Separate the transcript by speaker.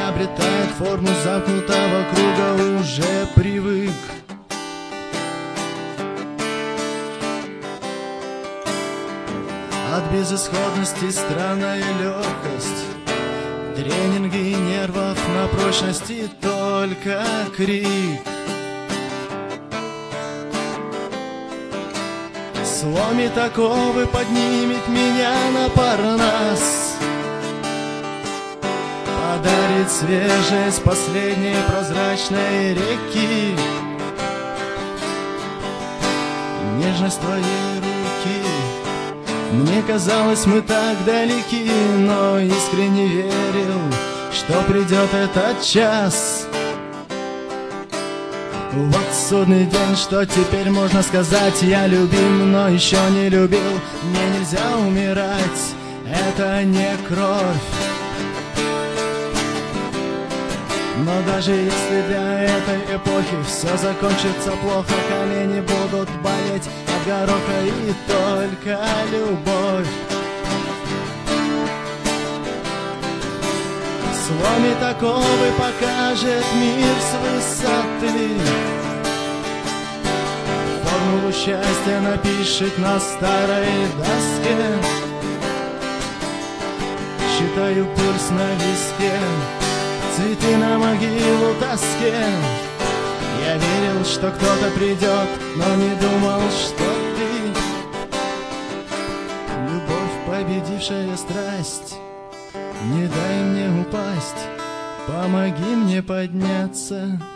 Speaker 1: обретает форму замкнутого круга, уже привык. От безысходности странная легкость, тренинги нервов на прочности, только крик. Сломит оковы, поднимет меня на Парнас, подарит свежесть последней прозрачной реки, нежность твоей руки. Мне казалось, мы так далеки, но искренне верил, что придет этот час. Вот судный день, что теперь можно сказать? Я любим, но еще не любил. Мне нельзя умирать, это не кровь. Но даже если для этой эпохи все закончится плохо, колени будут болеть от гороха и только любовь сломит оковы, покажет мир с высоты. Формулу счастья напишет на старой доске. Считаю пульс на виске, цветы на могилу тоске. Я верил, что кто-то придет, но не думал, что ты. Любовь, победившая страсть, не дай мне упасть, помоги мне подняться.